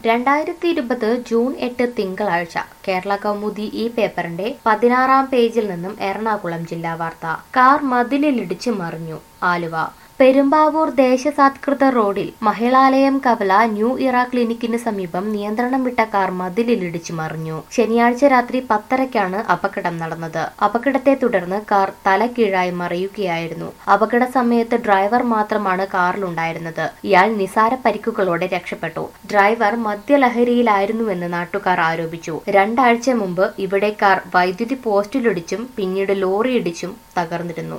2020 June 8 തിങ്കളാഴ്ച കേരള കൗമുദി ഈ പേപ്പറിന്റെ 16-ാം പേജിൽ നിന്നും എറണാകുളം ജില്ലാ വാർത്ത. കാർ മതിലിലിടിച്ച് മറിഞ്ഞു. ആലുവ. പെരുമ്പാവൂർ ദേശസാത്കൃത റോഡിൽ മഹിളാലയം കവല ന്യൂ ഇറ ക്ലിനിക്കിന് സമീപം നിയന്ത്രണം വിട്ട കാർ മതിലിലിടിച്ച് മറിഞ്ഞു. ശനിയാഴ്ച രാത്രി 10:30-ക്കാണ് അപകടം നടന്നത്. അപകടത്തെ തുടർന്ന് കാർ തലകീഴായി മറിയുകയായിരുന്നു. അപകട സമയത്ത് ഡ്രൈവർ മാത്രമാണ് കാറിലുണ്ടായിരുന്നത്. ഇയാൾ നിസാര പരിക്കുകളോടെ രക്ഷപ്പെട്ടു. ഡ്രൈവർ മദ്യലഹരിയിലായിരുന്നുവെന്ന് നാട്ടുകാർ ആരോപിച്ചു. 2 ആഴ്ച മുമ്പ് ഇവിടെ കാർ വൈദ്യുതി പോസ്റ്റിലിടിച്ചും പിന്നീട് ലോറിയിടിച്ചും തകർന്നിരുന്നു.